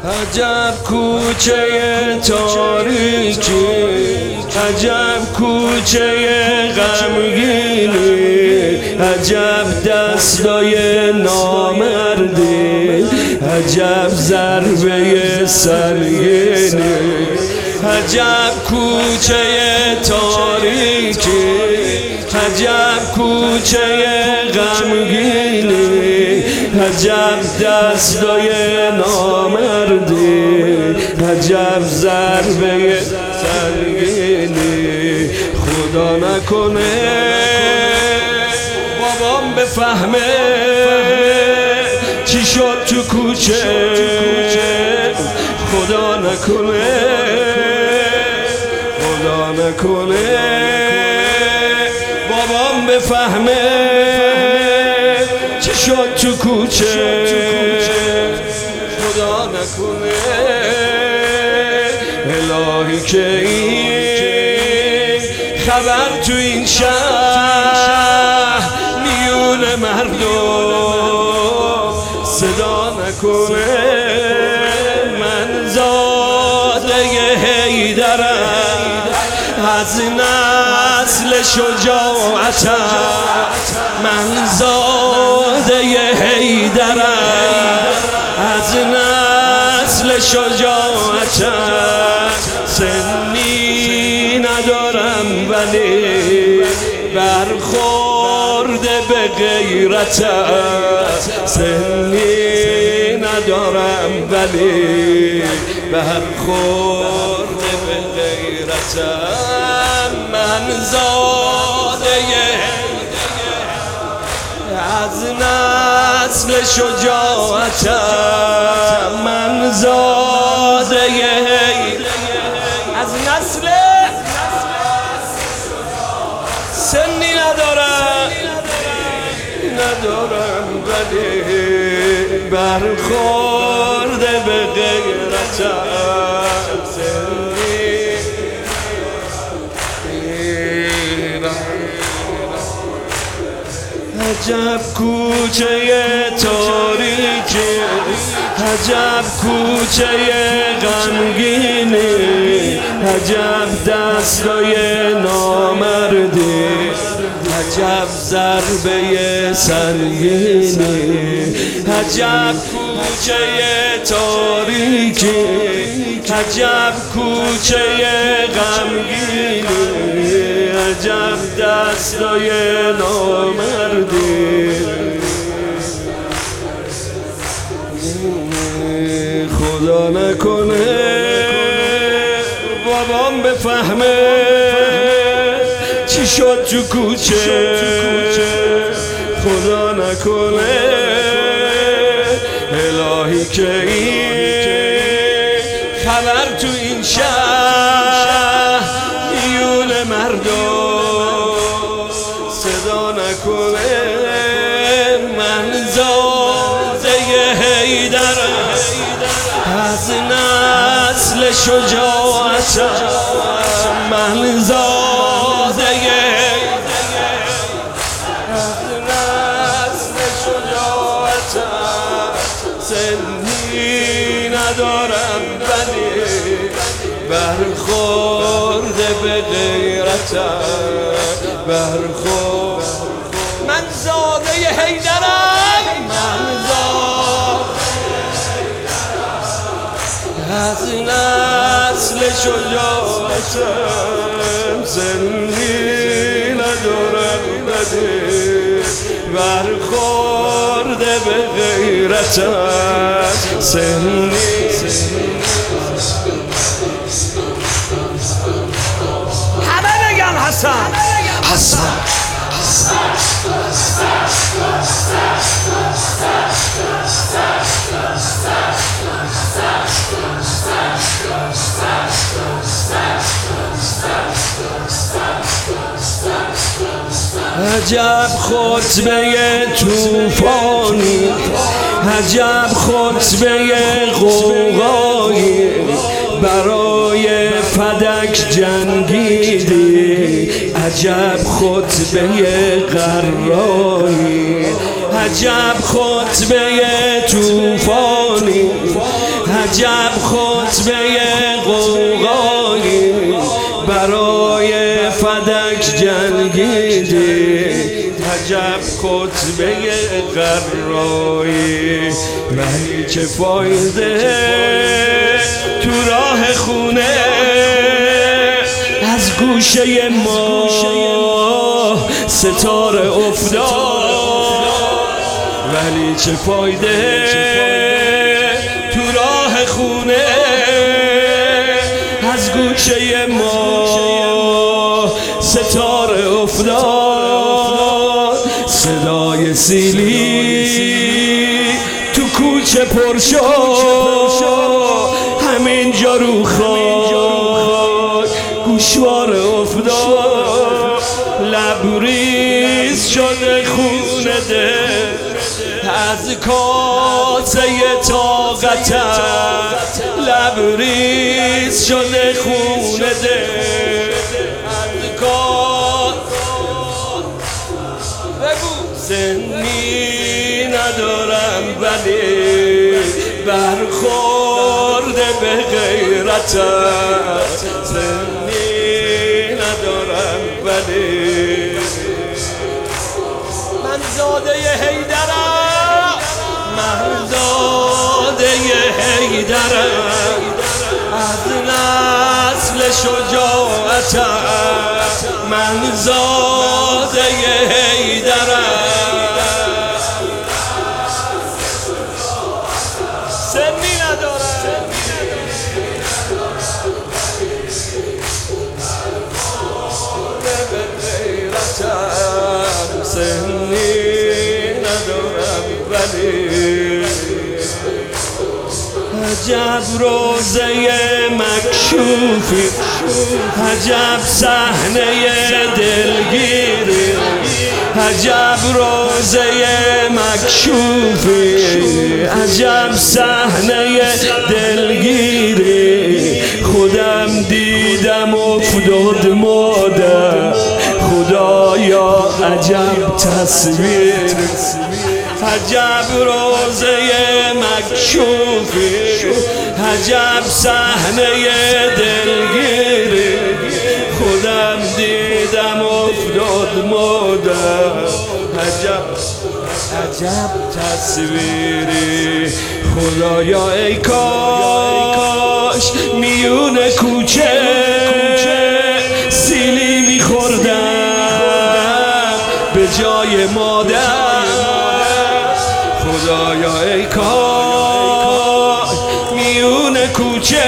عجب کوچه تاریکی، عجب کوچه غمگینی، عجب دستای نامردی، عجب ضربه سرگینی. عجب کوچه تاریکی، عجب کوچه غمگینی، عجب دستای نامردی، عجب ضربه سرگینی. خدا نکنه بابام بفهمه چی شد تو کوچه، خدا نکنه، خدا نکنه بابام بفهمه چی شد تو کوچه، خدا نکنه. الهی که این خبر تو این شهر میون مردم صدا نکنه. من زاده حیدرم، از نسل شجاعتم، من زاده حیدرم، از نسل شجاعتم. سنی ندارم ولی برخورده به غیرتم، سنی ندارم ولی برخورده به غیرتم. من زاده از نسل شجاعتم، من زاده از نسل، سنی ندارم ولی برخورده به غیرتم، سنی. عجب کوچه تاریکی، عجب کوچه غمگینی، عجب دستای نامردی، عجب ضربه سرگینی. عجب کوچه تاریکی، عجب کوچه غمگینی، عجب دستای نامردی. خدا نکنه بابام بفهمه چی شد تو کوچه، خدا نکنه. الهی که این خبر تو این شهر میون مردم صدا نکنه. من زاده حیدرم، از نسل شجاعتم، من زاده از نسل شجاعتم. سنی ندارم ولی برخورده به غیرتم، برخورد. من زاده حیدرم، من از نسل شجاعتم، سنی ندارم ولی برخورده به غیرتم، سنی. همه بگن حسن حسن. عجب خطبه توفانی، عجب خطبه غوغایی، برای فدک جنگیدی، عجب خطبه قرایی، عجب خطبه توفانی، عجب خطبه قوقایی برای فدک جنگیدی، عجب خطبه قرایی ولی چه فایده تو راه خونه از گوشه ما ستاره افتاد، ولی چه فایده تو راه خونه از گوشه ما ستاره افتاد. صدای سیلی تو کوچه پر شد، همینجا رو خاک گوشوار افتاد. لبریز شده خونه ده از کاسه طاقتم، لبریز شده خونه ده از سنی ندارم ولی برخورده به غیرتم، سنی ندارم ولی من زاده حیدرم، من زاده حیدرم، از نسل شجاعتم، من زاده حیدرم، سنی ندارم به غیرتم، سنی ندارم ولی عجب روزه مکشوفی، عجب صحنه دلگیری، عجب روزه مکشوفی، عجب صحنه دلگیری. خودم دیدم افتاد مادر، خدایا عجب تصویر، عجب روزه مکشوفی، عجب صحنه دلگیری. خودم دیدم افتاد مادر، عجب تصویری. خدایا ای کاش میون کوچه سیلی میخوردم به جای مادر، خدایا ای کاش میون کوچه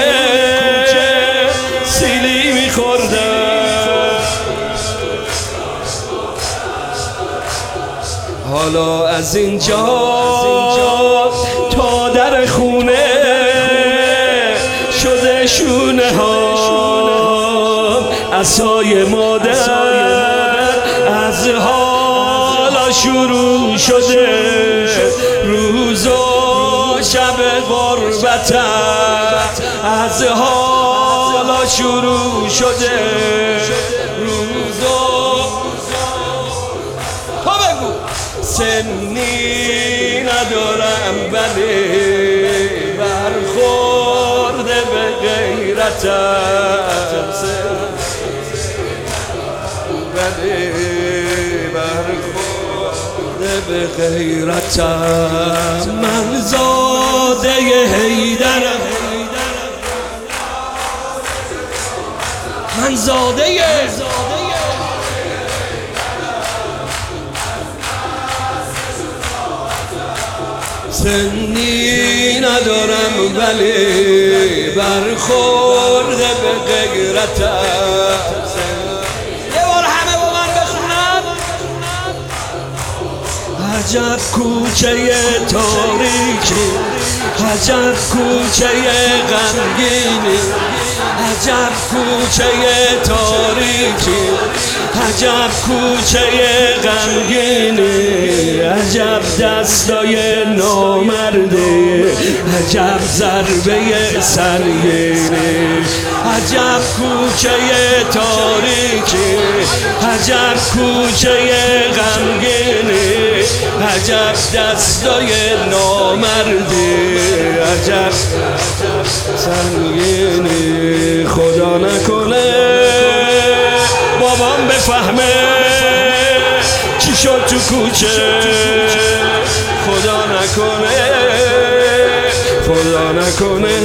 سیلی میخوردم. حالا از اینجا تا در خونه شده شونه ها عصای مادر، از حالا شروع شده روز و شب غربتم، از حالا شروع شده روز و تو بگو سنی ندارم ولی برخورده به غیرتم، ولی برخورده به غیرتم. من زاده حیدرم، من زاده سنی ندارم ولی برخورده به غیرتم. یه بار همه با من بخونم. عجب کوچه تاریکی، عجب کوچه غمگینی، عجب کوچه تاریکی، عجب کوچه غمگینی، عجب دستای نامرده، عجب ضربه سنگینی، عجب کوچه تاریکی، عجب کوچه غمگینی، عجب دستای نامرده، عجب سنگینی خدا نکنه بابام بفهمه چی شد تو کوچه خدا نکنه خدا نکنه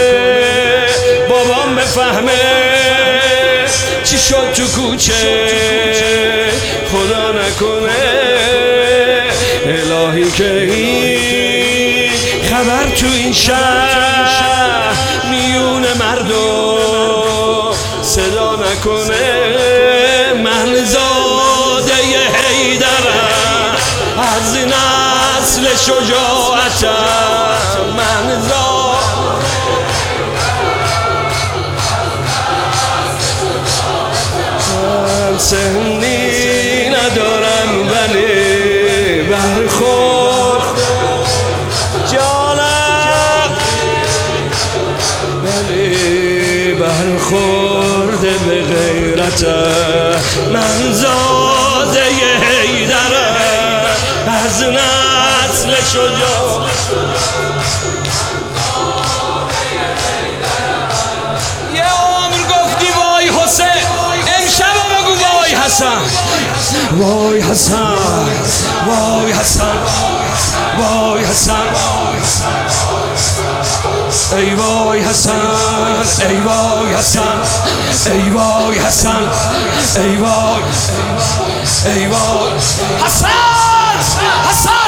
بابام بفهمه چی شد تو کوچه خدا نکنه الهی که این خبر تو این شهر میون مردم صدا نکنه من زاده حیدرم از نسل شجاعتم من سنی ندارم ولی برخورد جانم ولی برخورد به غیرتم من زاده حیدرم از نسل شجاع یه عمر گفتی وای حسین امشب بگو وای حسن وای حسن وای حسن وای حسن ای وای حسن ای وای حسن ای وای حسن ای وای ای وای حسن حسن